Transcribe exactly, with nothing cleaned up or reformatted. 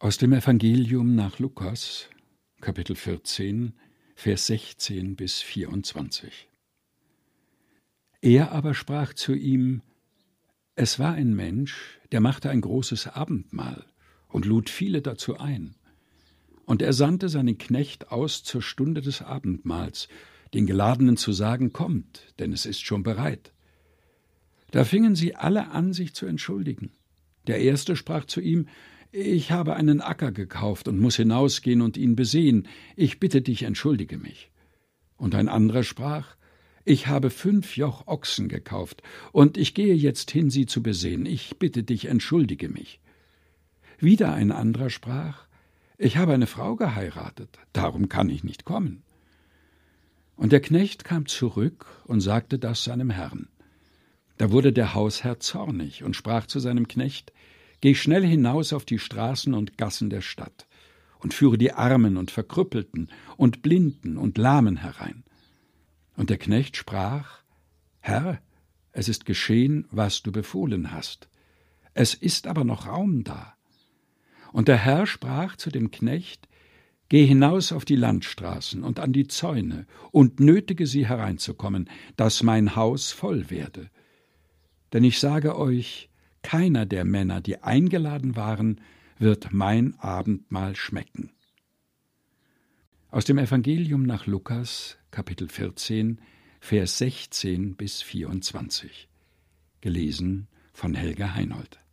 Aus dem Evangelium nach Lukas, Kapitel vierzehn, Vers sechzehn bis vierundzwanzig. Er aber sprach zu ihm: Es war ein Mensch, der machte ein großes Abendmahl und lud viele dazu ein. Und er sandte seinen Knecht aus zur Stunde des Abendmahls, den Geladenen zu sagen: Kommt, denn es ist schon bereit. Da fingen sie alle an, sich zu entschuldigen. Der erste sprach zu ihm: Ich habe einen Acker gekauft und muss hinausgehen und ihn besehen. Ich bitte dich, entschuldige mich. Und ein anderer sprach: Ich habe fünf Joch Ochsen gekauft, und ich gehe jetzt hin, sie zu besehen. Ich bitte dich, entschuldige mich. Wieder ein anderer sprach: Ich habe eine Frau geheiratet, darum kann ich nicht kommen. Und der Knecht kam zurück und sagte das seinem Herrn. Da wurde der Hausherr zornig und sprach zu seinem Knecht: Geh schnell hinaus auf die Straßen und Gassen der Stadt und führe die Armen und Verkrüppelten und Blinden und Lahmen herein. Und der Knecht sprach: Herr, es ist geschehen, was du befohlen hast. Es ist aber noch Raum da. Und der Herr sprach zu dem Knecht: Geh hinaus auf die Landstraßen und an die Zäune und nötige sie hereinzukommen, dass mein Haus voll werde. Denn ich sage euch, keiner der Männer, die eingeladen waren, wird mein Abendmahl schmecken. Aus dem Evangelium nach Lukas, Kapitel vierzehn, Vers sechzehn bis vierundzwanzig. Gelesen von Helga Heinold.